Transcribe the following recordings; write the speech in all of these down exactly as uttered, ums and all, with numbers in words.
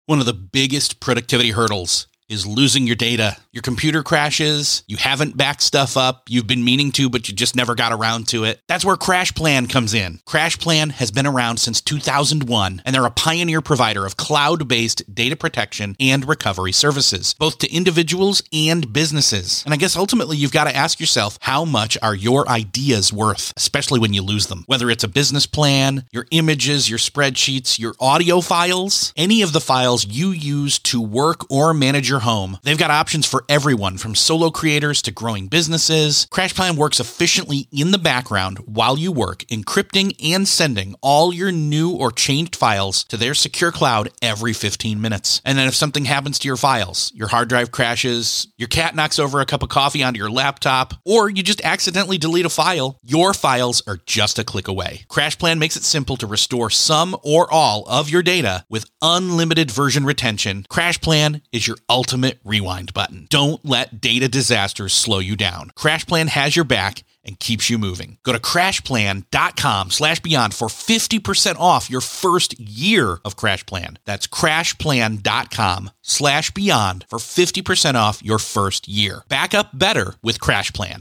One of the biggest productivity hurdles is losing your data. Your computer crashes, you haven't backed stuff up, you've been meaning to, but you just never got around to it. That's where CrashPlan comes in. CrashPlan has been around since two thousand one, and they're a pioneer provider of cloud-based data protection and recovery services, both to individuals and businesses. And I guess ultimately you've got to ask yourself, how much are your ideas worth, especially when you lose them? Whether it's a business plan, your images, your spreadsheets, your audio files, any of the files you use to work or manage your home, they've got options for everyone from solo creators to growing businesses. CrashPlan works efficiently in the background while you work, encrypting and sending all your new or changed files to their secure cloud every fifteen minutes. And then if something happens to your files, your hard drive crashes, your cat knocks over a cup of coffee onto your laptop, or you just accidentally delete a file, your files are just a click away. CrashPlan makes it simple to restore some or all of your data with unlimited version retention. CrashPlan is your ultimate Ultimate rewind button. Don't let data disasters slow you down. CrashPlan has your back and keeps you moving. Go to crashplan.com slash beyond for fifty percent off your first year of CrashPlan. That's crashplan.com slash beyond for fifty percent off your first year. Back up better with CrashPlan.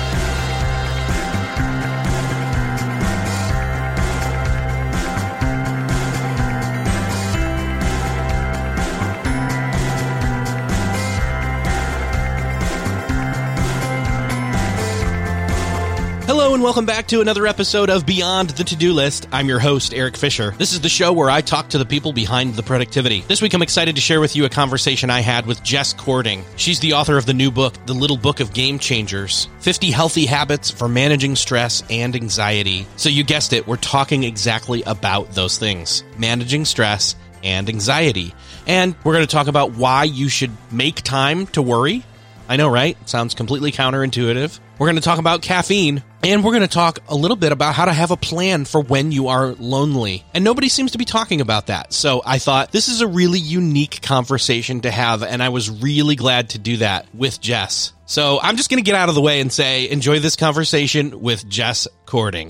Hello and welcome back to another episode of Beyond the To-Do List. I'm your host, Eric Fisher. This is the show where I talk to the people behind the productivity. This week, I'm excited to share with you a conversation I had with Jess Cording. She's the author of the new book, The Little Book of Game Changers, fifty Healthy Habits for Managing Stress and Anxiety. So you guessed it, we're talking exactly about those things, managing stress and anxiety. And we're going to talk about why you should make time to worry. I know, right? Sounds completely counterintuitive. We're going to talk about caffeine, and we're going to talk a little bit about how to have a plan for when you are lonely. And nobody seems to be talking about that. So I thought this is a really unique conversation to have, and I was really glad to do that with Jess. So I'm just going to get out of the way and say, enjoy this conversation with Jess Cording.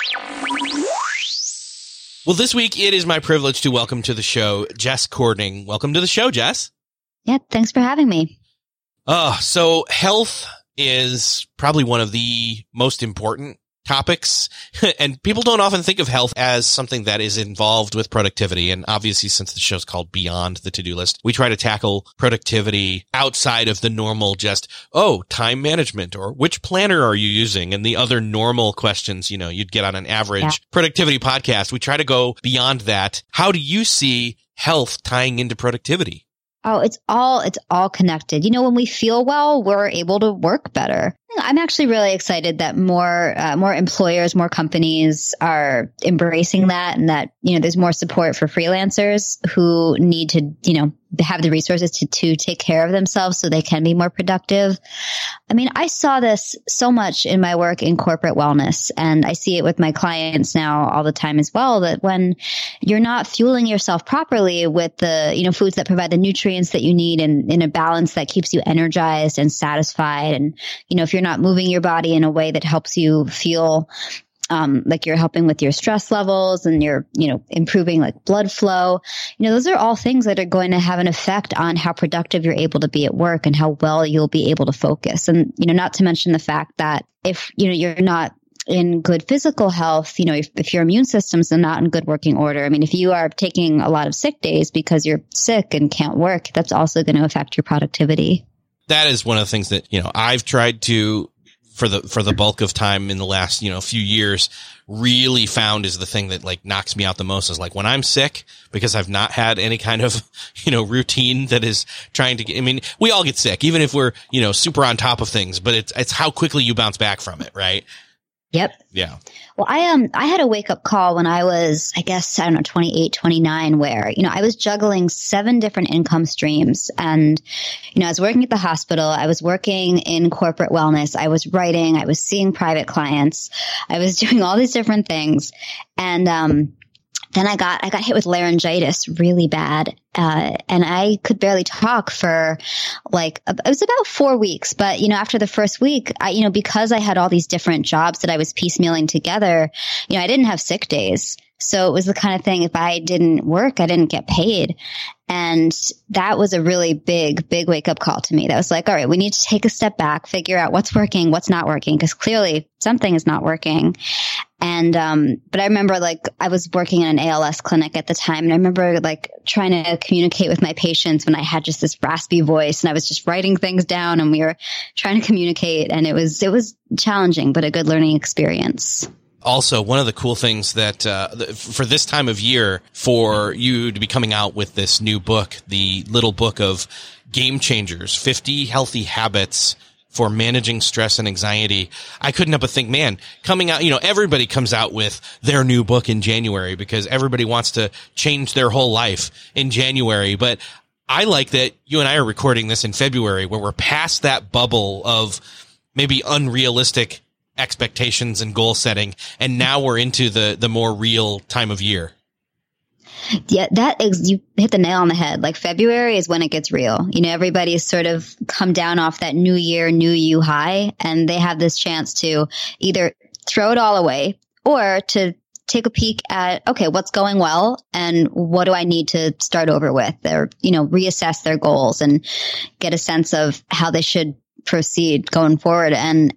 Well, this week it is my privilege to welcome to the show Jess Cording. Welcome to the show, Jess. Yeah, thanks for having me. Uh, so health is probably one of the most important topics, and people don't often think of health as something that is involved with productivity. And obviously, since the show's called Beyond the To-Do List, we try to tackle productivity outside of the normal just, oh, time management, or which planner are you using? And the other normal questions, you know, you'd get on an average yeah. productivity podcast. We try to go beyond that. How do you see health tying into productivity? Oh, it's all, it's all connected. You know, when we feel well, we're able to work better. I'm actually really excited that more, uh, more employers, more companies are embracing that, and that, you know, there's more support for freelancers who need to, you know, have the resources to, to take care of themselves so they can be more productive. I mean, I saw this so much in my work in corporate wellness, and I see it with my clients now all the time as well, that when you're not fueling yourself properly with the, you know, foods that provide the nutrients that you need, and in a balance that keeps you energized and satisfied, and, you know, if you're not moving your body in a way that helps you feel Um, like you're helping with your stress levels, and you're, you know, improving like blood flow. You know, those are all things that are going to have an effect on how productive you're able to be at work and how well you'll be able to focus. And, you know, not to mention the fact that if, you know, you're not in good physical health, you know, if, if your immune system's not in good working order, I mean, if you are taking a lot of sick days because you're sick and can't work, that's also going to affect your productivity. That is one of the things that, you know, I've tried to, for the, for the bulk of time in the last, you know, few years, really found is the thing that like knocks me out the most is like when I'm sick, because I've not had any kind of, you know, routine that is trying to get, I mean, we all get sick, even if we're, you know, super on top of things, but it's, it's how quickly you bounce back from it, right? Yep. Yeah. Well, I um I had a wake up call when I was, I guess, I don't know, twenty-eight, twenty-nine, where, you know, I was juggling seven different income streams. And, you know, I was working at the hospital. I was working in corporate wellness. I was writing. I was seeing private clients. I was doing all these different things. And um then I got I got hit with laryngitis really bad. Uh, and I could barely talk for like, it was about four weeks. But, you know, after the first week, I, you know, because I had all these different jobs that I was piecemealing together, you know, I didn't have sick days. So it was the kind of thing, if I didn't work, I didn't get paid. And that was a really big, big wake up call to me. That was like, all right, we need to take a step back, figure out what's working, what's not working, because clearly something is not working. And, um, but I remember like I was working in an A L S clinic at the time. And I remember like trying to communicate with my patients when I had just this raspy voice and I was just writing things down and we were trying to communicate. And it was, it was challenging, but a good learning experience. Also, one of the cool things that uh, for this time of year, for you to be coming out with this new book, the little book of Game Changers, fifty Healthy Habits for Managing Stress and Anxiety, I couldn't help but think, man, coming out, you know, everybody comes out with their new book in January because everybody wants to change their whole life in January. But I like that you and I are recording this in February where we're past that bubble of maybe unrealistic expectations and goal setting. And now we're into the, the more real time of year. Yeah, that is, you hit the nail on the head. Like February is when it gets real. You know, everybody's sort of come down off that new year, new you high, and they have this chance to either throw it all away or to take a peek at, okay, what's going well and what do I need to start over with, or, you know, reassess their goals and get a sense of how they should proceed going forward. And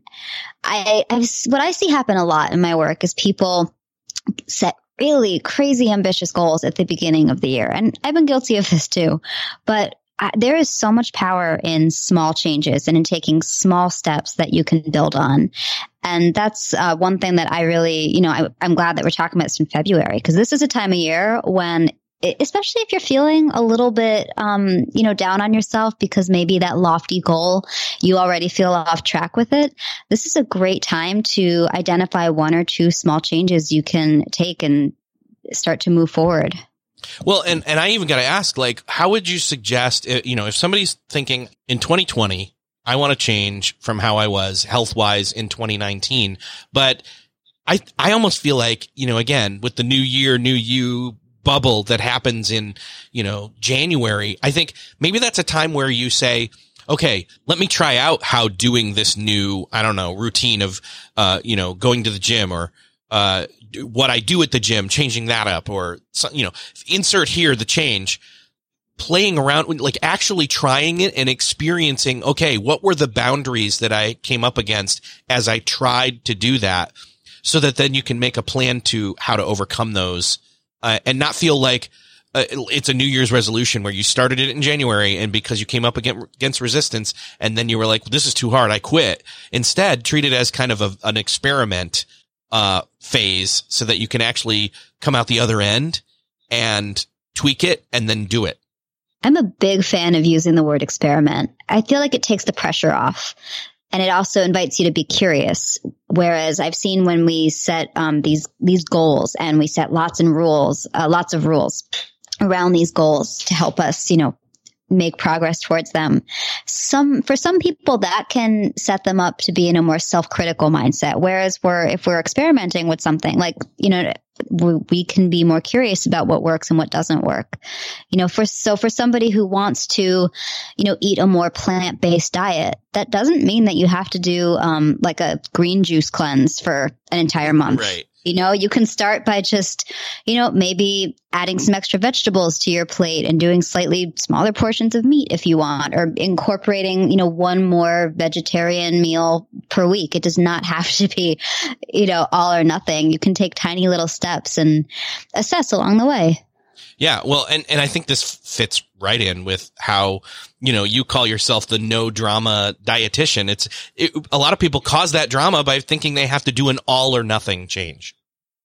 I, I've, what I see happen a lot in my work is people set really crazy ambitious goals at the beginning of the year. And I've been guilty of this too, but I, there is so much power in small changes and in taking small steps that you can build on. And that's uh, one thing that I really, you know, I, I'm glad that we're talking about this in February, because this is a time of year when, especially if you're feeling a little bit, um, you know, down on yourself because maybe that lofty goal, you already feel off track with it. This is a great time to identify one or two small changes you can take and start to move forward. Well, and, and I even got to ask, like, how would you suggest, you know, if somebody's thinking in twenty twenty, I want to change from how I was health wise in twenty nineteen, but I, I almost feel like, you know, again, with the new year, new you bubble that happens in, you know, January, I think maybe that's a time where you say, okay, let me try out how doing this new, I don't know, routine of, uh, you know, going to the gym or, uh, what I do at the gym, changing that up, or, you know, insert here the change, playing around, like actually trying it and experiencing, okay, what were the boundaries that I came up against as I tried to do that, so that then you can make a plan to how to overcome those. Uh, and not feel like uh, it's a New Year's resolution where you started it in January and because you came up against, against resistance and then you were like, well, this is too hard, I quit. Instead, treat it as kind of a, an experiment uh, phase so that you can actually come out the other end and tweak it and then do it. I'm a big fan of using the word experiment. I feel like it takes the pressure off. And it also invites you to be curious. Whereas I've seen when we set um, these these goals and we set lots and rules, uh, lots of rules around these goals to help us, you know, make progress towards them. Some for some people that can set them up to be in a more self-critical mindset. Whereas we're if we're experimenting with something, like, you know, we, we can be more curious about what works and what doesn't work. You know, for so for somebody who wants to, you know, eat a more plant-based diet, that doesn't mean that you have to do um like a green juice cleanse for an entire month. Right. You know, you can start by just, you know, maybe adding some extra vegetables to your plate and doing slightly smaller portions of meat if you want, or incorporating, you know, one more vegetarian meal per week. It does not have to be, you know, all or nothing. You can take tiny little steps and assess along the way. Yeah, well, and, and I think this fits right in with how, you know, you call yourself the no drama dietitian. It's it, a lot of people cause that drama by thinking they have to do an all or nothing change.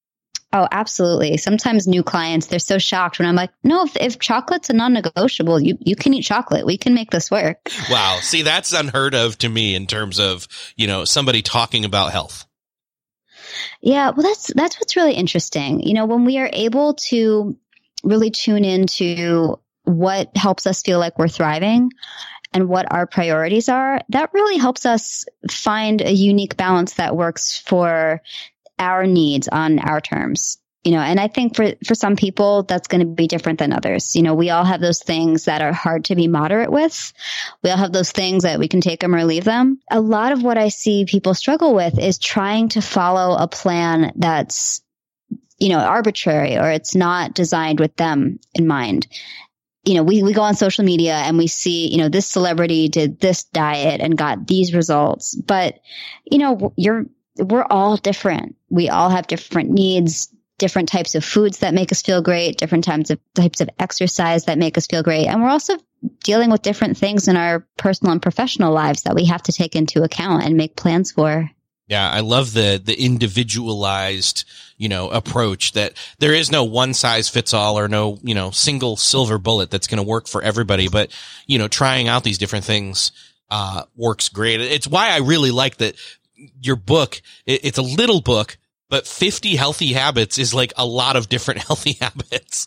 Oh, absolutely. Sometimes new clients, they're so shocked when I'm like, no, if, if chocolate's a non-negotiable, you, you can eat chocolate. We can make this work. Wow. See, that's unheard of to me in terms of, you know, somebody talking about health. Yeah, well, that's that's what's really interesting. You know, when we are able to really tune into what helps us feel like we're thriving and what our priorities are, that really helps us find a unique balance that works for our needs on our terms. You know, and I think for, for some people, that's going to be different than others. You know, we all have those things that are hard to be moderate with. We all have those things that we can take them or leave them. A lot of what I see people struggle with is trying to follow a plan that's you know, arbitrary or it's not designed with them in mind. You know, we, we go on social media and we see, you know, this celebrity did this diet and got these results. But, you know, you're, we're all different. We all have different needs, different types of foods that make us feel great, different types of types of exercise that make us feel great. And we're also dealing with different things in our personal and professional lives that we have to take into account and make plans for. Yeah, I love the the individualized, you know, approach that there is no one size fits all or no, you know, single silver bullet that's going to work for everybody. But, you know, trying out these different things uh works great. It's why I really like that your book. It, it's a little book, but fifty healthy habits is like a lot of different healthy habits.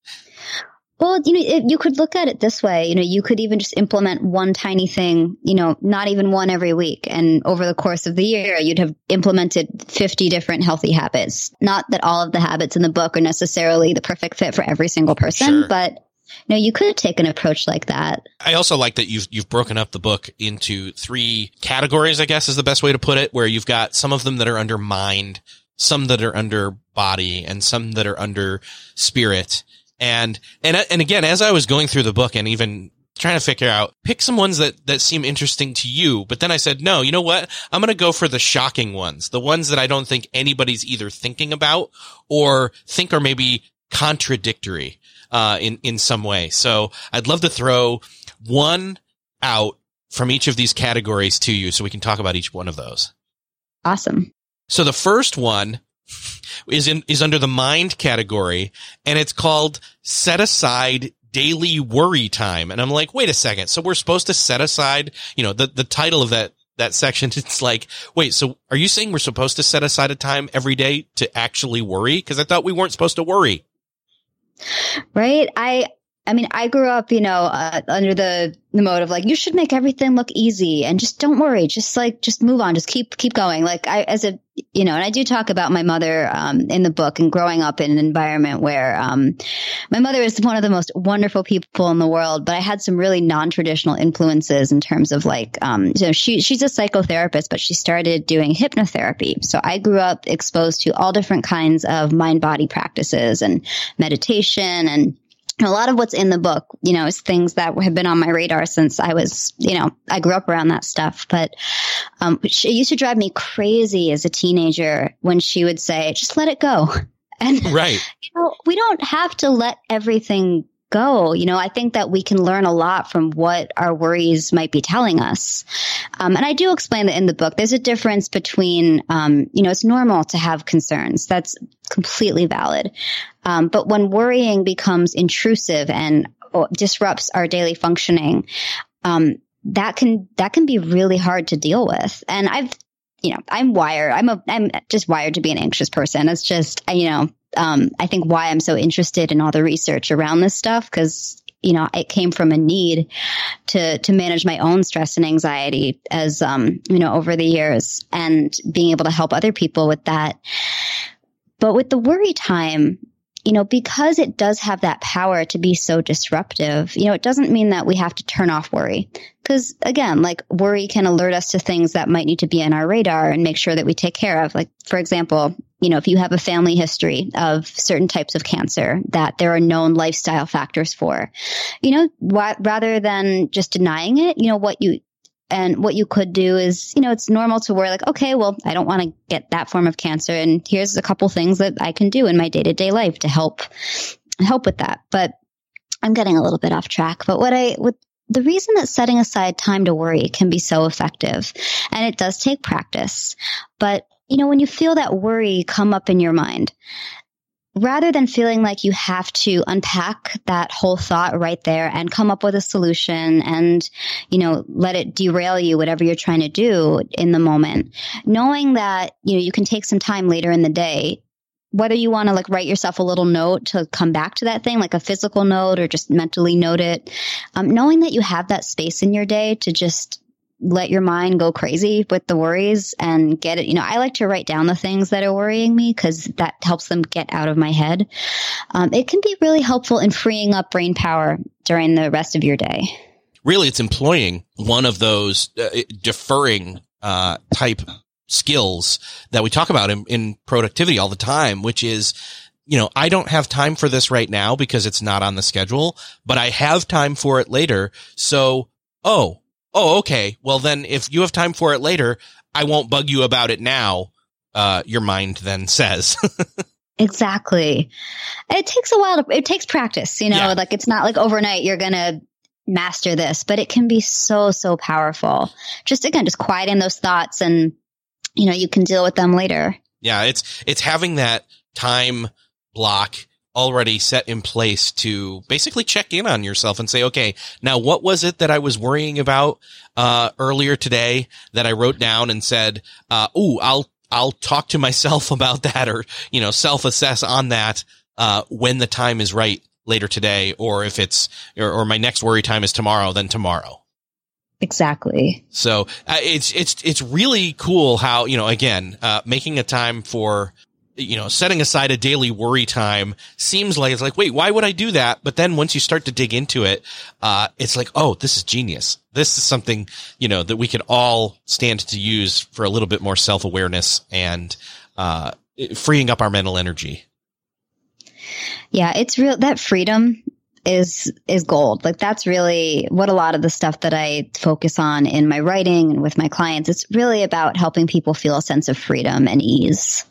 Well, you know, it, you could look at it this way. You know, you could even just implement one tiny thing, you know, not even one every week. And over the course of the year, you'd have implemented fifty different healthy habits. Not that all of the habits in the book are necessarily the perfect fit for every single person, Sure. but you know, you could take an approach like that. I also like that you've you've broken up the book into three categories, I guess is the best way to put it, where you've got some of them that are under mind, some that are under body, and some that are under spirit. And, and, and again, as I was going through the book and even trying to figure out, pick some ones that, that seem interesting to you. But then I said, no, you know what? I'm going to go for the shocking ones, the ones that I don't think anybody's either thinking about or think are maybe contradictory, uh, in, in some way. So I'd love to throw one out from each of these categories to you so we can talk about each one of those. Awesome. So the first one is in, is under the mind category, and it's called set aside daily worry time. And I'm like, wait a second. So we're supposed to set aside, you know, the, the title of that, that section, it's like, wait, so are you saying we're supposed to set aside a time every day to actually worry? Cause I thought we weren't supposed to worry. Right. I, I mean, I grew up, you know, uh, under the, the mode of like, you should make everything look easy and just don't worry. Just like, just move on. Just keep, keep going. Like I, as a, you know, and I do talk about my mother, um, in the book and growing up in an environment where, um, my mother is one of the most wonderful people in the world, but I had some really non-traditional influences in terms of like, um, you know, she, she's a psychotherapist, but she started doing hypnotherapy. So I grew up exposed to all different kinds of mind-body practices and meditation, and a lot of what's in the book, you know, is things that have been on my radar since I was, you know, I grew up around that stuff. But um, it used to drive me crazy as a teenager when she would say, just let it go. And, right. you know, we don't have to let everything go. You know, I think that we can learn a lot from what our worries might be telling us. Um, and I do explain that in the book. There's a difference between, um, you know, it's normal to have concerns. That's completely valid. Um, but when worrying becomes intrusive and disrupts our daily functioning, um, that can that can be really hard to deal with. And I've, you know, I'm wired. I'm a I'm just wired to be an anxious person. It's just, you know. Um, I think why I'm so interested in all the research around this stuff, because, you know, it came from a need to, to manage my own stress and anxiety as, um, you know, over the years, and being able to help other people with that. But with the worry time, you know, because it does have that power to be so disruptive, you know, it doesn't mean that we have to turn off worry. Because again, like worry can alert us to things that might need to be on our radar and make sure that we take care of. Like, for example, you know, if you have a family history of certain types of cancer that there are known lifestyle factors for, you know, wh- rather than just denying it, you know, what you And what you could do is, you know, it's normal to worry like, okay, well, I don't want to get that form of cancer, and here's a couple things that I can do in my day-to-day life to help help with that. But I'm getting a little bit off track. But what I with the reason that setting aside time to worry can be so effective, and it does take practice. But, you know, when you feel that worry come up in your mind, rather than feeling like you have to unpack that whole thought right there and come up with a solution and, you know, let it derail you, whatever you're trying to do in the moment, knowing that, you know, you can take some time later in the day, whether you want to like write yourself a little note to come back to that thing, like a physical note, or just mentally note it, um, knowing that you have that space in your day to just let your mind go crazy with the worries and get it. You know, I like to write down the things that are worrying me because that helps them get out of my head. Um, it can be really helpful in freeing up brain power during the rest of your day. Really, it's employing one of those uh, deferring uh, type skills that we talk about in, in productivity all the time, which is you know, I don't have time for this right now because it's not on the schedule, but I have time for it later. So, oh, oh, okay. Well, then if you have time for it later, I won't bug you about it now. Uh, your mind then says. Exactly. It takes a while to, it takes practice, you know, Yeah. like it's not like overnight you're going to master this, but it can be so, so powerful. Just again, just quieting those thoughts and, you know, you can deal with them later. Yeah. It's, it's having that time block already set in place to basically check in on yourself and say, okay, now what was it that I was worrying about, uh, earlier today that I wrote down and said, uh, ooh, I'll, I'll talk to myself about that, or, you know, self-assess on that, uh, when the time is right later today, or if it's, or, or my next worry time is tomorrow, then tomorrow. Exactly. So uh, it's, it's, it's really cool how, you know, again, uh, making a time for, you know, setting aside a daily worry time seems like, it's like, wait, why would I do that? But then once you start to dig into it, uh, it's like, oh, this is genius. This is something, you know, that we could all stand to use for a little bit more self-awareness and, uh, freeing up our mental energy. Yeah, it's real. That freedom is, is gold. Like that's really what a lot of the stuff that I focus on in my writing and with my clients. It's really about helping people feel a sense of freedom and ease.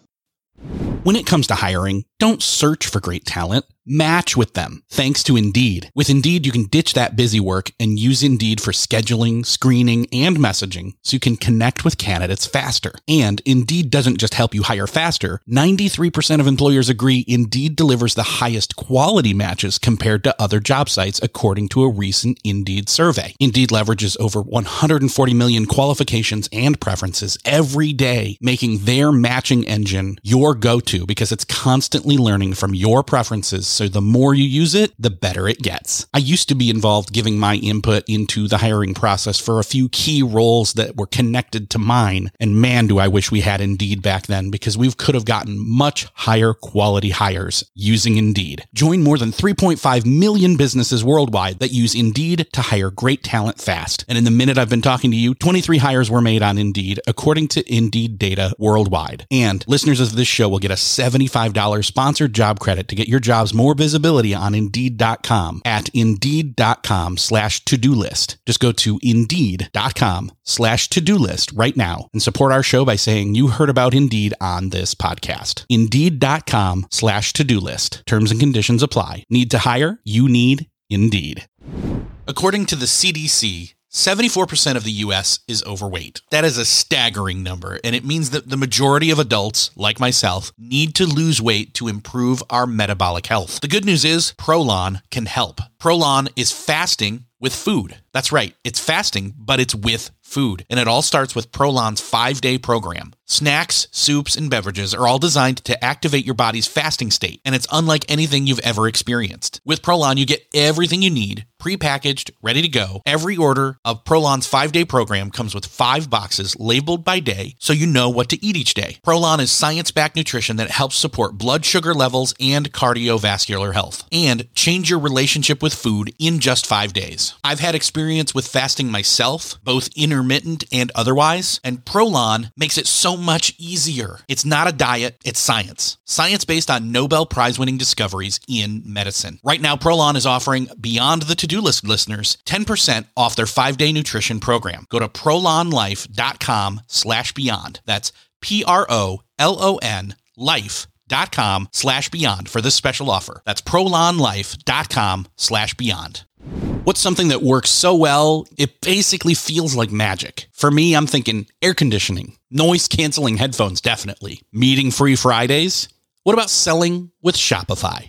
When it comes to hiring, don't search for great talent. Match with them. Thanks to Indeed. With Indeed, you can ditch that busy work and use Indeed for scheduling, screening, and messaging so you can connect with candidates faster. And Indeed doesn't just help you hire faster. ninety-three percent of employers agree Indeed delivers the highest quality matches compared to other job sites, according to a recent Indeed survey. Indeed leverages over one hundred forty million qualifications and preferences every day, making their matching engine your go-to because it's constantly learning from your preferences. So the more you use it, the better it gets. I used to be involved giving my input into the hiring process for a few key roles that were connected to mine. And man, do I wish we had Indeed back then, because we could have gotten much higher quality hires using Indeed. Join more than three point five million businesses worldwide that use Indeed to hire great talent fast. And in the minute I've been talking to you, twenty-three hires were made on Indeed, according to Indeed data worldwide. And listeners of this show will get a seventy-five dollars sponsored job credit to get your jobs more visibility on Indeed dot com at Indeed dot com slash to-do list. Just go to Indeed dot com slash to-do list right now and support our show by saying you heard about Indeed on this podcast. Indeed dot com slash to-do list. Terms and conditions apply. Need to hire? You need Indeed. According to the C D C, seventy-four percent of the U S is overweight. That is a staggering number, and it means that the majority of adults, like myself, need to lose weight to improve our metabolic health. The good news is Prolon can help. Prolon is fasting with food. That's right, it's fasting, but it's with food. And it all starts with Prolon's five-day program. Snacks, soups, and beverages are all designed to activate your body's fasting state, and it's unlike anything you've ever experienced. With Prolon, you get everything you need, prepackaged, ready to go. Every order of Prolon's five-day program comes with five boxes labeled by day, so you know what to eat each day. Prolon is science-backed nutrition that helps support blood sugar levels and cardiovascular health, and change your relationship with food in just five days. I've had experience with fasting myself, both intermittent and otherwise, and Prolon makes it so much easier. It's not a diet, it's science. Science based on Nobel Prize-winning discoveries in medicine. Right now, Prolon is offering Beyond the To-Do List listeners ten percent off their five-day nutrition program. Go to prolonlife.com slash beyond. That's P-R-O-L-O-N life.com slash beyond for this special offer. That's prolonlife.com slash beyond. What's something that works so well, it basically feels like magic? For me, I'm thinking air conditioning, noise-canceling headphones, definitely. Meeting-free Fridays? What about selling with Shopify?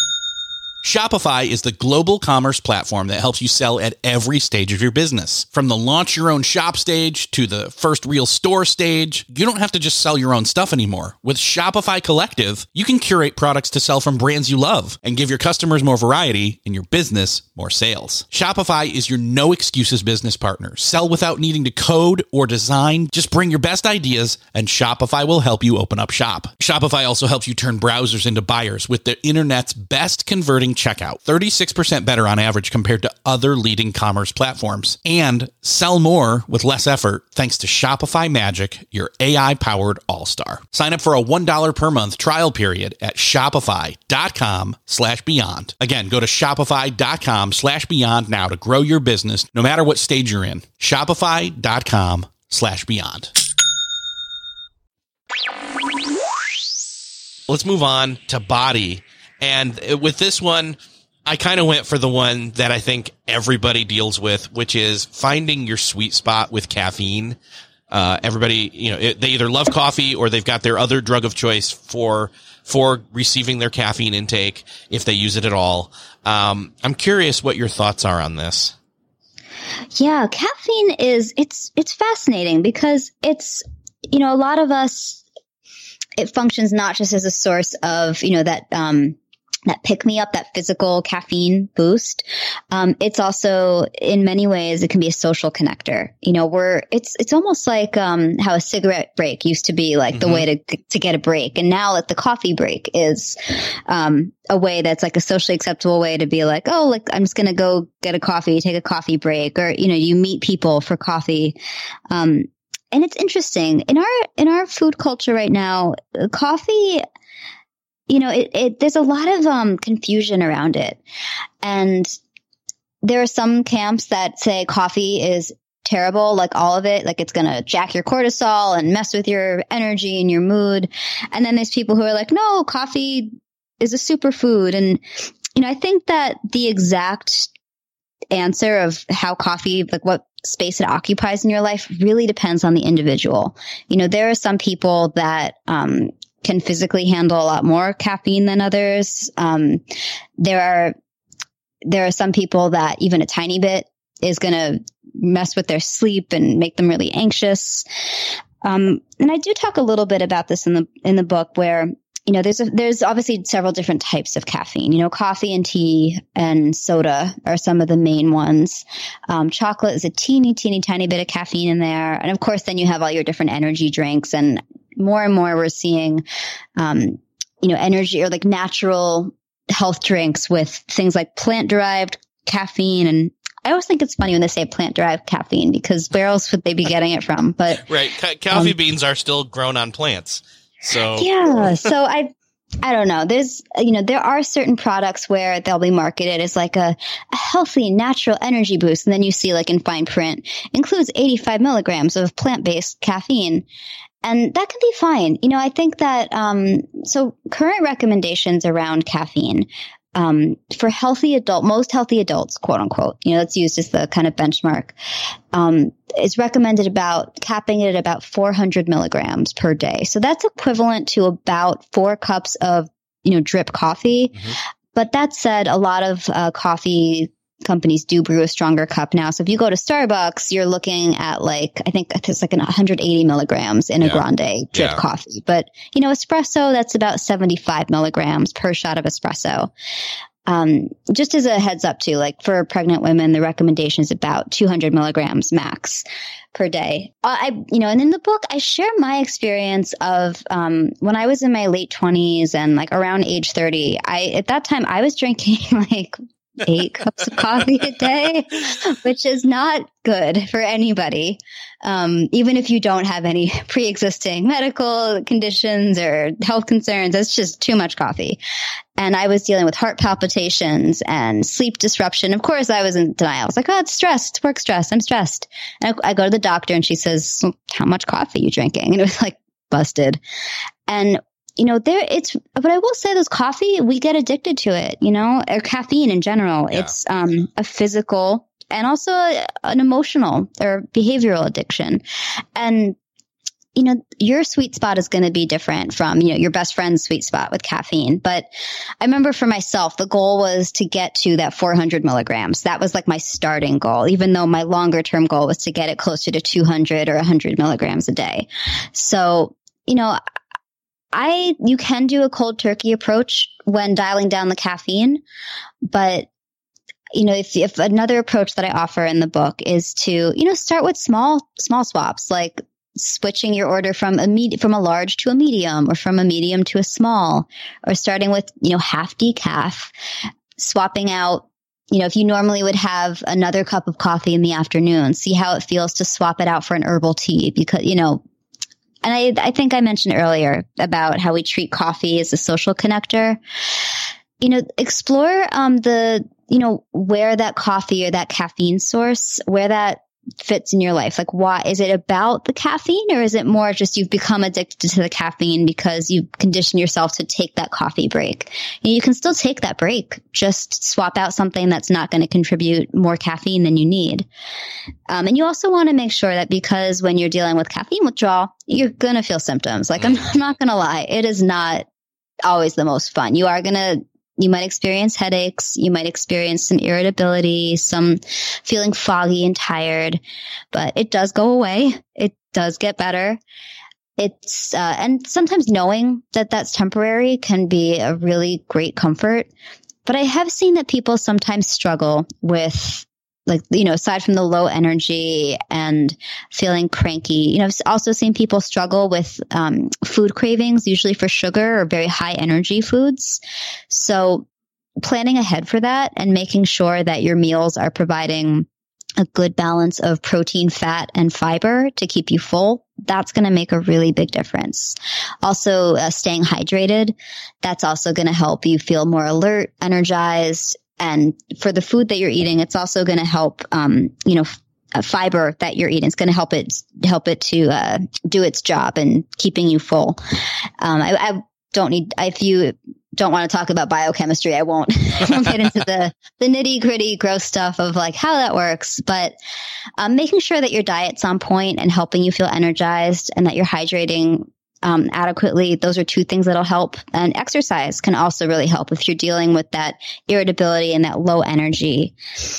Shopify is the global commerce platform that helps you sell at every stage of your business. From the launch your own shop stage to the first real store stage, you don't have to just sell your own stuff anymore. With Shopify Collective, you can curate products to sell from brands you love and give your customers more variety and your business more sales. Shopify is your no excuses business partner. Sell without needing to code or design. Just bring your best ideas and Shopify will help you open up shop. Shopify also helps you turn browsers into buyers with the internet's best converting checkout, thirty-six percent better on average compared to other leading commerce platforms, and sell more with less effort thanks to Shopify Magic, your A I-powered all-star. Sign up for a one dollar per month trial period at shopify.com slash beyond. Again, go to shopify.com slash beyond now to grow your business no matter what stage you're in. Shopify.com slash beyond. Let's move on to body. And with this one, I kind of went for the one that I think everybody deals with, which is finding your sweet spot with caffeine. Uh, everybody, you know, it, they either love coffee or they've got their other drug of choice for, for receiving their caffeine intake if they use it at all. Um, I'm curious what your thoughts are on this. Yeah, caffeine is, it's, it's fascinating because it's, you know, a lot of us, it functions not just as a source of, you know, that, um, that pick me up, that physical caffeine boost. Um, it's also in many ways, it can be a social connector. You know, we're, it's, it's almost like, um, how a cigarette break used to be like mm-hmm. the way to, to get a break. And now like the coffee break is, um, a way that's like a socially acceptable way to be like, oh, like I'm just going to go get a coffee, take a coffee break, or, you know, you meet people for coffee. Um, And it's interesting in our in our food culture right now, coffee, you know, it, it there's a lot of um, confusion around it. And there are some camps that say coffee is terrible, like all of it, like it's going to jack your cortisol and mess with your energy and your mood. And then there's people who are like, no, coffee is a superfood. And, you know, I think that the exact answer of how coffee, like what space it occupies in your life really depends on the individual. You know, there are some people that um, can physically handle a lot more caffeine than others. Um, there are there are some people that even a tiny bit is going to mess with their sleep and make them really anxious. Um, and I do talk a little bit about this in the in the book where, you know, there's a, there's obviously several different types of caffeine. You know, coffee and tea and soda are some of the main ones. Um, chocolate is a teeny, teeny, tiny bit of caffeine in there. And of course, then you have all your different energy drinks. And more and more we're seeing, um, you know, energy or like natural health drinks with things like plant-derived caffeine. And I always think it's funny when they say plant-derived caffeine because where else would they be getting it from? But right. Ca- coffee um, beans are still grown on plants. So yeah, so I, I don't know. There's, you know, there are certain products where they'll be marketed as like a, a healthy, natural energy boost. And then you see like in fine print, includes eighty-five milligrams of plant-based caffeine. And that can be fine. You know, I think that, um, so current recommendations around caffeine, um, for healthy adult, most healthy adults, quote unquote, you know, that's used as the kind of benchmark, um, is recommended about capping it at about four hundred milligrams per day. So that's equivalent to about four cups of, you know, drip coffee. Mm-hmm. But that said, a lot of uh, coffee companies do brew a stronger cup now. So if you go to Starbucks, you're looking at like, I think it's like one hundred eighty milligrams in a yeah. grande drip yeah. coffee. But, you know, espresso, that's about seventy-five milligrams per shot of espresso. Um, just as a heads up too, like for pregnant women, the recommendation is about two hundred milligrams max per day. I, you know, and in the book, I share my experience of, um, when I was in my late twenties and like around age thirty, I, at that time I was drinking like eight cups of coffee a day, which is not good for anybody. Um, even if you don't have any pre-existing medical conditions or health concerns, it's just too much coffee. And I was dealing with heart palpitations and sleep disruption. Of course, I was in denial. I was like, oh, it's stress, it's work stress. I'm stressed. And I, I go to the doctor and she says, how much coffee are you drinking? And it was like busted. And you know, there it's, but I will say those coffee, we get addicted to it, you know, or caffeine in general. Yeah. It's um, a physical and also an emotional or behavioral addiction. And, you know, your sweet spot is going to be different from, you know, your best friend's sweet spot with caffeine. But I remember for myself, the goal was to get to that four hundred milligrams. That was like my starting goal, even though my longer term goal was to get it closer to two hundred or one hundred milligrams a day. So, you know, I, you can do a cold turkey approach when dialing down the caffeine, but you know, if, if another approach that I offer in the book is to, you know, start with small, small swaps, like switching your order from a med- from a large to a medium or from a medium to a small, or starting with, you know, half decaf. swapping out, you know, if you normally would have another cup of coffee in the afternoon, see how it feels to swap it out for an herbal tea because, you know, and I, I think I mentioned earlier about how we treat coffee as a social connector. You know, explore um, the, you know, where that coffee or that caffeine source, where that fits in your life. Like, why is it about the caffeine, or is it more just you've become addicted to the caffeine because you condition yourself to take that coffee break? And you can still take that break. Just swap out something that's not going to contribute more caffeine than you need. Um, and you also want to make sure that because when you're dealing with caffeine withdrawal, you're going to feel symptoms. Like, I'm, I'm not going to lie. It is not always the most fun. You are going to You might experience headaches. You might experience some irritability, some feeling foggy and tired, but it does go away. It does get better. It's, uh, and sometimes knowing that that's temporary can be a really great comfort. But I have seen that people sometimes struggle with, like, you know, aside from the low energy and feeling cranky, you know, I've also seen people struggle with um, food cravings, usually for sugar or very high energy foods. So planning ahead for that and making sure that your meals are providing a good balance of protein, fat, and fiber to keep you full, that's going to make a really big difference. Also, uh, staying hydrated, that's also going to help you feel more alert, energized. And for the food that you're eating, it's also going to help, um, you know, f- fiber that you're eating. It's going to help it, help it to uh, do its job and keeping you full. Um, I, I don't need, if you don't want to talk about biochemistry, I won't, I won't get into the, the nitty gritty gross stuff of like how that works, but um, making sure that your diet's on point and helping you feel energized and that you're hydrating Um, adequately. Those are two things that'll help. And exercise can also really help if you're dealing with that irritability and that low energy.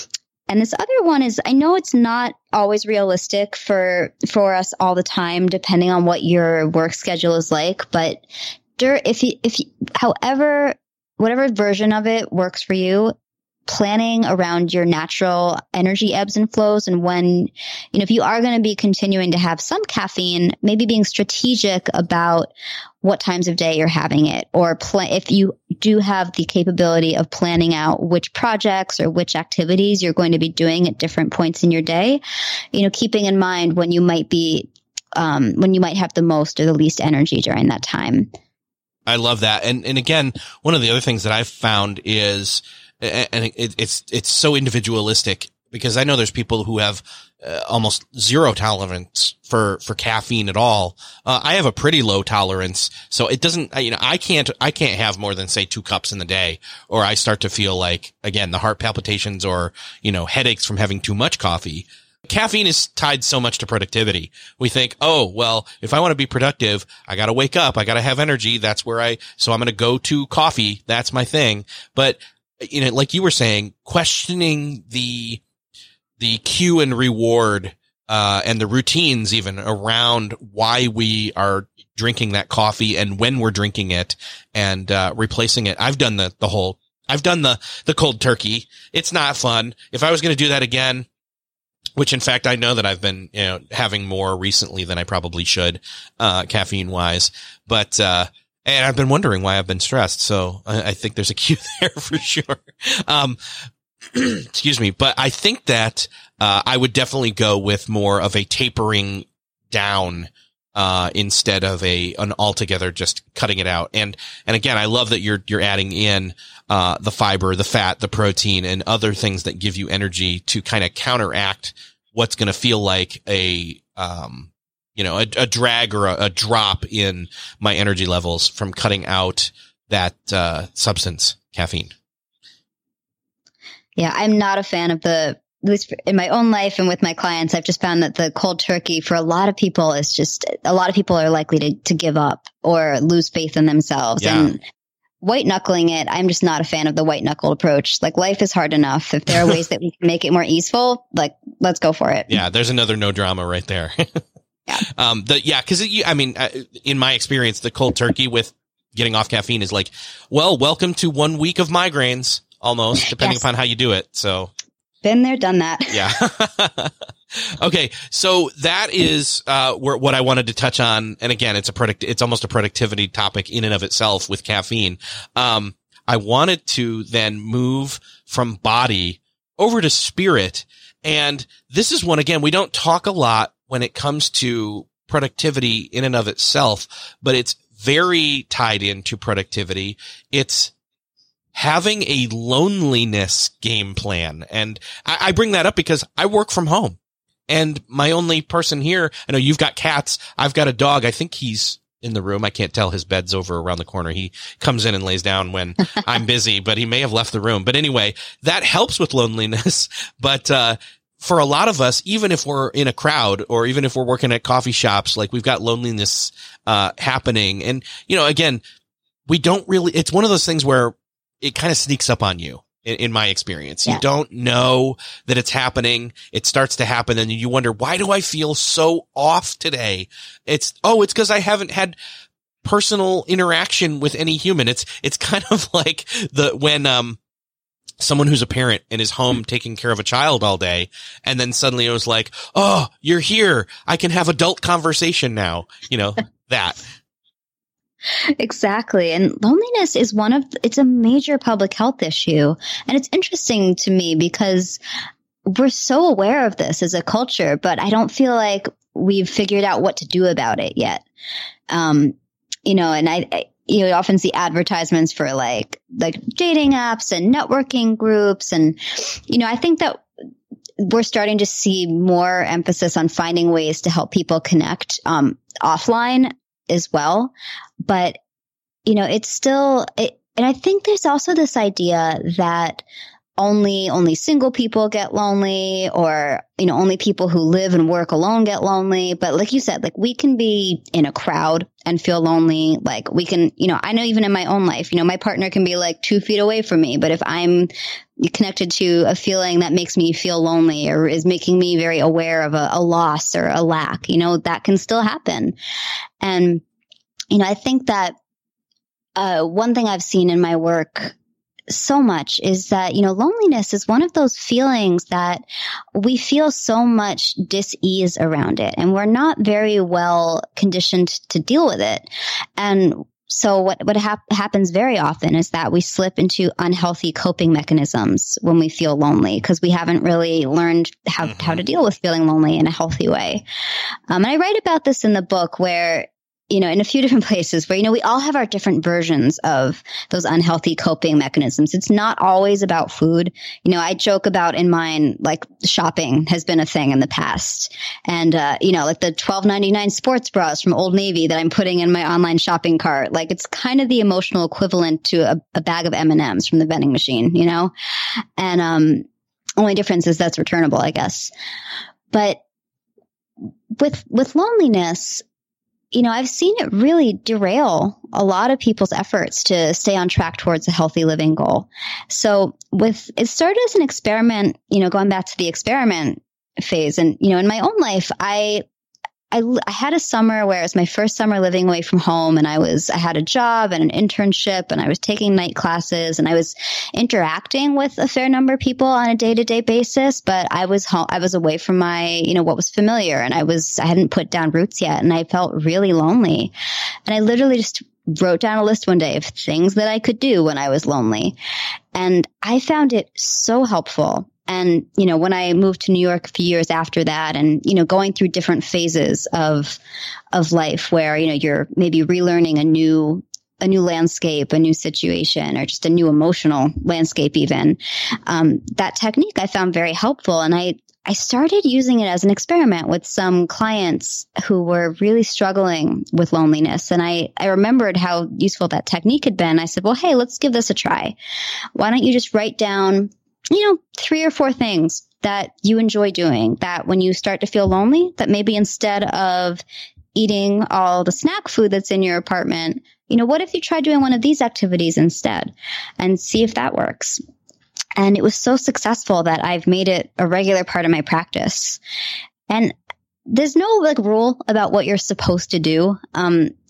And this other one is, I know it's not always realistic for, for us all the time, depending on what your work schedule is like. But dur- if you, if you, however, whatever version of it works for you, planning around your natural energy ebbs and flows. And when, you know, if you are going to be continuing to have some caffeine, maybe being strategic about what times of day you're having it, or pl- if you do have the capability of planning out which projects or which activities you're going to be doing at different points in your day, you know, keeping in mind when you might be, um, when you might have the most or the least energy during that time. I love that. And, and again, one of the other things that I've found is, and it, it's, it's so individualistic, because I know there's people who have uh, almost zero tolerance for, for caffeine at all. Uh, I have a pretty low tolerance. So it doesn't, you know, I can't, I can't have more than say two cups in the day, or I start to feel like, again, the heart palpitations or, you know, headaches from having too much coffee. Caffeine is tied so much to productivity. We think, oh, well, if I want to be productive, I got to wake up. I got to have energy. That's where I, so I'm going to go to coffee. That's my thing. But, you know, like you were saying, questioning the, the cue and reward, uh, and the routines even around why we are drinking that coffee and when we're drinking it, and, uh, replacing it. I've done the, the whole, I've done the, the cold turkey. It's not fun. If I was going to do that again, which in fact, I know that I've been, you know, having more recently than I probably should, uh, caffeine wise, but, uh, and I've been wondering why I've been stressed. So I, I think there's a cue there for sure. Um, excuse me. But I think that, uh, I would definitely go with more of a tapering down, uh, instead of a, an altogether just cutting it out. And, and again, I love that you're, you're adding in, uh, the fiber, the fat, the protein, and other things that give you energy to kind of counteract what's going to feel like a, um, you know, a, a drag or a, a drop in my energy levels from cutting out that, uh, substance, caffeine. Yeah. I'm not a fan of the, at least in my own life and with my clients, I've just found that the cold turkey for a lot of people is just, a lot of people are likely to, to give up or lose faith in themselves. Yeah. And white knuckling it, I'm just not a fan of the white knuckled approach. Like, life is hard enough. If there are ways that we can make it more easeful, like, let's go for it. Yeah. There's another no drama right there. Yeah. Um, the, yeah, cause it, I mean, in my experience, the cold turkey with getting off caffeine is like, well, welcome to one week of migraines almost, depending Yes. upon how you do it. So Been there, done that. yeah. Okay. So that is, uh, where, what I wanted to touch on. And again, it's a product, it's almost a productivity topic in and of itself with caffeine. Um, I wanted to then move from body over to spirit. And this is one, again, we don't talk a lot when it comes to productivity in and of itself, but it's very tied into productivity. It's having a loneliness game plan. And I, I bring that up because I work from home, and my only person here, I know you've got cats. I've got a dog. I think he's in the room. I can't tell. His bed's over around the corner. He comes in and lays down when I'm busy, but he may have left the room. But anyway, that helps with loneliness. But, uh, for a lot of us, even if we're in a crowd or even if we're working at coffee shops, like we've got loneliness, uh, happening. And, you know, again, we don't really, it's one of those things where it kind of sneaks up on you. In, in my experience, yeah. You don't know that it's happening. It starts to happen and you wonder, why do I feel so off today? It's, oh, it's because I haven't had personal interaction with any human. It's, it's kind of like the, when, um, someone who's a parent and is home taking care of a child all day. And then suddenly it was like, oh, you're here. I can have adult conversation now. You know, that. Exactly. And loneliness is one of, it's a major public health issue. And it's interesting to me because we're so aware of this as a culture, but I don't feel like we've figured out what to do about it yet. Um, you know, and I, I you often see advertisements for like, like dating apps and networking groups. And, you know, I think that we're starting to see more emphasis on finding ways to help people connect, um, offline as well. But, you know, it's still, it, and I think there's also this idea that only, only single people get lonely, or, you know, only people who live and work alone get lonely. But like you said, like we can be in a crowd and feel lonely. Like we can, you know, I know even in my own life, you know, my partner can be like two feet away from me, but if I'm connected to a feeling that makes me feel lonely or is making me very aware of a, a loss or a lack, you know, that can still happen. And, you know, I think that uh, one thing I've seen in my work so much is that, you know, loneliness is one of those feelings that we feel so much dis-ease around it, and we're not very well conditioned to deal with it. And so what, what hap- happens very often is that we slip into unhealthy coping mechanisms when we feel lonely because we haven't really learned how, mm-hmm. how to deal with feeling lonely in a healthy way. Um, and I write about this in the book where, you know, in a few different places where, you know, we all have our different versions of those unhealthy coping mechanisms. It's not always about food. You know, I joke about in mine, like shopping has been a thing in the past. And, uh, you know, like the twelve ninety-nine sports bras from Old Navy that I'm putting in my online shopping cart, like it's kind of the emotional equivalent to a, a bag of M and M's from the vending machine, you know? And, um, only difference is that's returnable, I guess. But with, with loneliness, you know, I've seen it really derail a lot of people's efforts to stay on track towards a healthy living goal. So with, it started as an experiment, you know, going back to the experiment phase. And, you know, in my own life, I, I, I had a summer where it was my first summer living away from home, and I was, I had a job and an internship, and I was taking night classes, and I was interacting with a fair number of people on a day-to-day basis, but I was home, I was away from my, you know, what was familiar, and I was, I hadn't put down roots yet, and I felt really lonely. And I literally just wrote down a list one day of things that I could do when I was lonely. And I found it so helpful. And, you know, when I moved to New York a few years after that, and, you know, going through different phases of, of life where, you know, you're maybe relearning a new, a new landscape, a new situation, or just a new emotional landscape even, um, that technique I found very helpful. And I, I started using it as an experiment with some clients who were really struggling with loneliness. And I, I remembered how useful that technique had been. I said, well, hey, let's give this a try. Why don't you just write down, you know, three or four things that you enjoy doing, that when you start to feel lonely, that maybe instead of eating all the snack food that's in your apartment, you know, what if you try doing one of these activities instead and see if that works? And it was so successful that I've made it a regular part of my practice. And there's no like rule about what you're supposed to do. Um,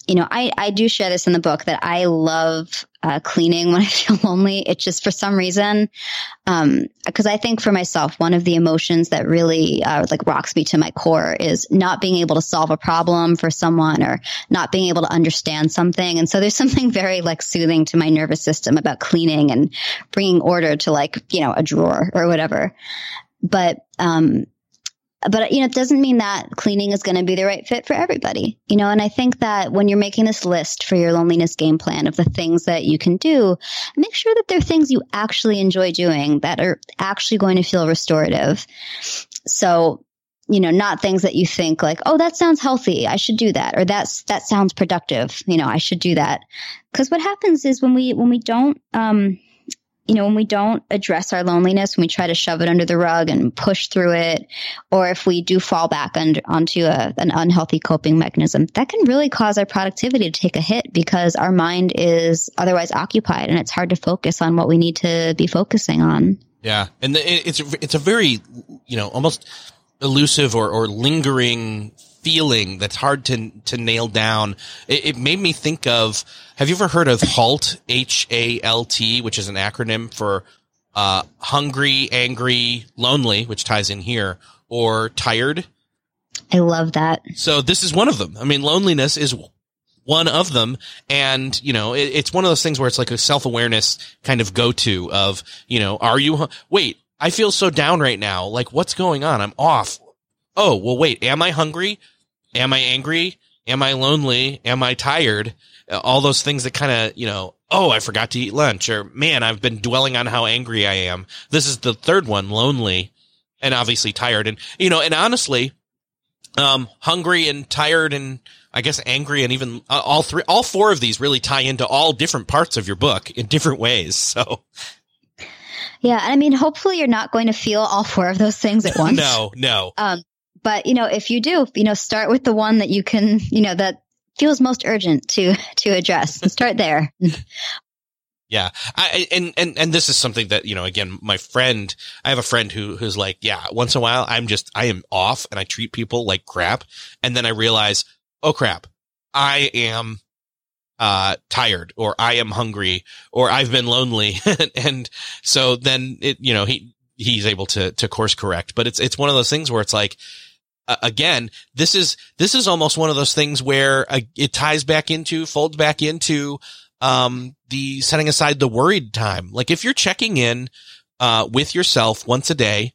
you know, I, I do share this in the book that I love uh, cleaning when I feel lonely. It's just for some reason, um, because I think for myself, one of the emotions that really uh, like rocks me to my core is not being able to solve a problem for someone or not being able to understand something. And so there's something very like soothing to my nervous system about cleaning and bringing order to like, you know, a drawer or whatever. But, um, But, you know, it doesn't mean that cleaning is going to be the right fit for everybody, you know, and I think that when you're making this list for your loneliness game plan of the things that you can do, make sure that they're things you actually enjoy doing that are actually going to feel restorative. So, you know, not things that you think like, oh, that sounds healthy, I should do that. Or that's, that sounds productive. You know, I should do that. Because what happens is when we, when we don't, um, you know, when we don't address our loneliness, when we try to shove it under the rug and push through it, or if we do fall back under, onto a, an unhealthy coping mechanism, that can really cause our productivity to take a hit because our mind is otherwise occupied and it's hard to focus on what we need to be focusing on. Yeah. And the, it's, it's a very, you know, almost elusive or, or lingering feeling that's hard to to nail down. It, it made me think of, have you ever heard of HALT, H A L T, which is an acronym for uh, hungry, angry, lonely, which ties in here, or tired? I love that. So this is one of them. I mean, loneliness is one of them. And, you know, it, it's one of those things where it's like a self-awareness kind of go-to of, you know, are you, wait, I feel so down right now. Like, what's going on? I'm off. Oh, well, wait, am I hungry? Am I angry? Am I lonely? Am I tired? All those things that kind of, you know, oh, I forgot to eat lunch, or man, I've been dwelling on how angry I am. This is the third one, lonely, and obviously tired. And, you know, and honestly, um, hungry and tired and I guess angry and even uh, all three, all four of these really tie into all different parts of your book in different ways. So. Yeah. And I mean, hopefully you're not going to feel all four of those things at once. No, no. Um, But, you know, if you do, you know, start with the one that you can, you know, that feels most urgent to, to address and start there. Yeah. I, and, and, and this is something that, you know, again, my friend, I have a friend who, who's like, yeah, once in a while, I'm just, I am off and I treat people like crap. And then I realize, oh crap, I am, uh, tired, or I am hungry, or I've been lonely. And so then it, you know, he, he's able to, to course correct. But it's, it's one of those things where it's like, Uh, again, this is, this is almost one of those things where uh, it ties back into, folds back into, um, the setting aside the worried time. Like if you're checking in, uh, with yourself once a day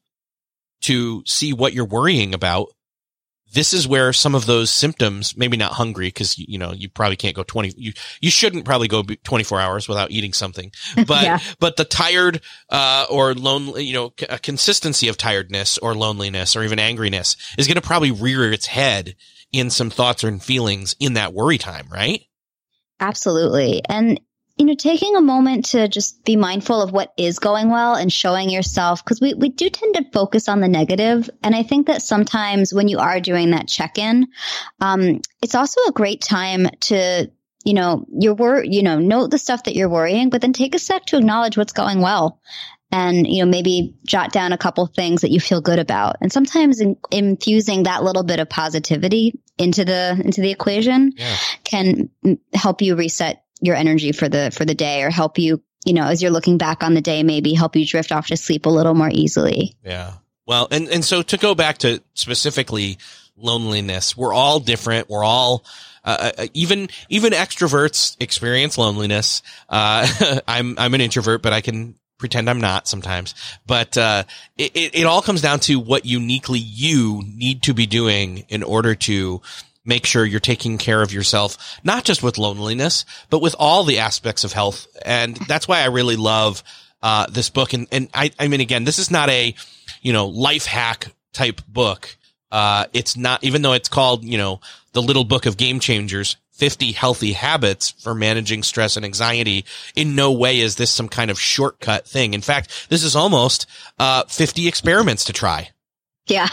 to see what you're worrying about, this is where some of those symptoms, maybe not hungry, because, you know, you probably can't go twenty, you, you shouldn't probably go twenty-four hours without eating something, but, yeah. but the tired, uh, or lonely, you know, a consistency of tiredness or loneliness or even angriness is going to probably rear its head in some thoughts and feelings in that worry time, right? Absolutely. And, you know, taking a moment to just be mindful of what is going well and showing yourself, because we, we do tend to focus on the negative. And I think that sometimes when you are doing that check-in, um, it's also a great time to, you know, your wor- you know, note the stuff that you're worrying, but then take a sec to acknowledge what's going well. And, you know, maybe jot down a couple things that you feel good about. And sometimes in, infusing that little bit of positivity into the, into the equation yeah. can help you reset your energy for the, for the day, or help you, you know, as you're looking back on the day, maybe help you drift off to sleep a little more easily. Yeah. Well, and, and so to go back to specifically loneliness, we're all different. We're all, uh, even, even extroverts experience loneliness. Uh, I'm, I'm an introvert, but I can pretend I'm not sometimes, but, uh, it, it, it all comes down to what uniquely you need to be doing in order to make sure you're taking care of yourself, not just with loneliness, but with all the aspects of health. And that's why I really love, uh, this book. And, and I, I mean, again, this is not a, you know, life hack type book. Uh, it's not, even though it's called, you know, the Little Book of Game Changers, fifty healthy habits for managing stress and anxiety. In no way is this some kind of shortcut thing. In fact, this is almost, uh, fifty experiments to try. Yeah.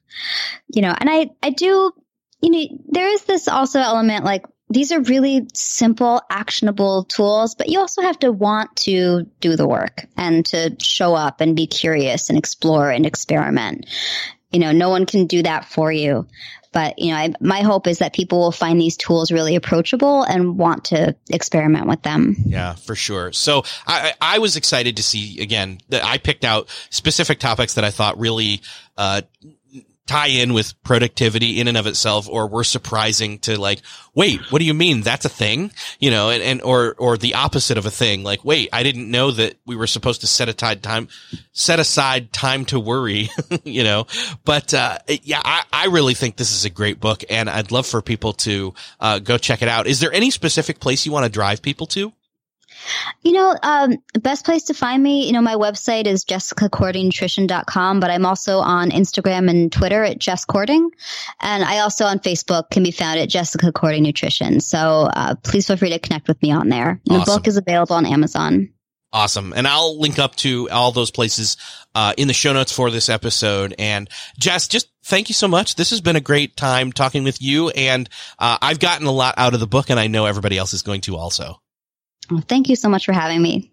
You know, and I, I do, you know, there is this also element, like these are really simple, actionable tools, but you also have to want to do the work and to show up and be curious and explore and experiment. You know, no one can do that for you. But, you know, I, my hope is that people will find these tools really approachable and want to experiment with them. Yeah, for sure. So I, I was excited to see, again, that I picked out specific topics that I thought really, uh, tie in with productivity in and of itself, or were surprising to like, wait, what do you mean? That's a thing? You know, and, and, or, or the opposite of a thing. Like, wait, I didn't know that we were supposed to set aside time, set aside time to worry, you know, but, uh, yeah, I, I really think this is a great book, and I'd love for people to, uh, go check it out. Is there any specific place you want to drive people to? You know, um, the best place to find me, you know, my website is jessica cording nutrition dot com, but I'm also on Instagram and Twitter at Jess Cording. And I also on Facebook can be found at Jessica Cording Nutrition. So uh, please feel free to connect with me on there. And awesome. The book is available on Amazon. Awesome. And I'll link up to all those places uh in the show notes for this episode. And Jess, just thank you so much. This has been a great time talking with you. And uh I've gotten a lot out of the book, and I know everybody else is going to also. Well, thank you so much for having me.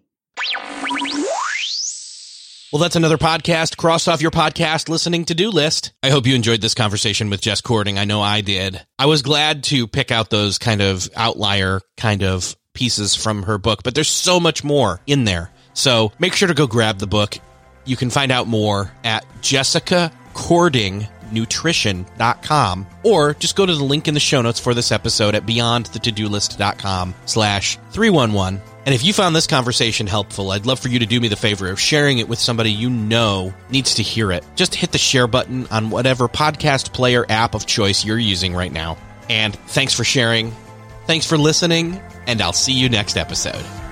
Well, that's another podcast crossed off your podcast listening to-do list. I hope you enjoyed this conversation with Jess Cording. I know I did. I was glad to pick out those kind of outlier kind of pieces from her book, but there's so much more in there. So make sure to go grab the book. You can find out more at jessica cording nutrition dot com, or just go to the link in the show notes for this episode at beyond the to do list dot com slash three one one. And if you found this conversation helpful, I'd love for you to do me the favor of sharing it with somebody you know needs to hear it. Just hit the share button on whatever podcast player app of choice you're using right now. And thanks for sharing. Thanks for listening, and I'll see you next episode.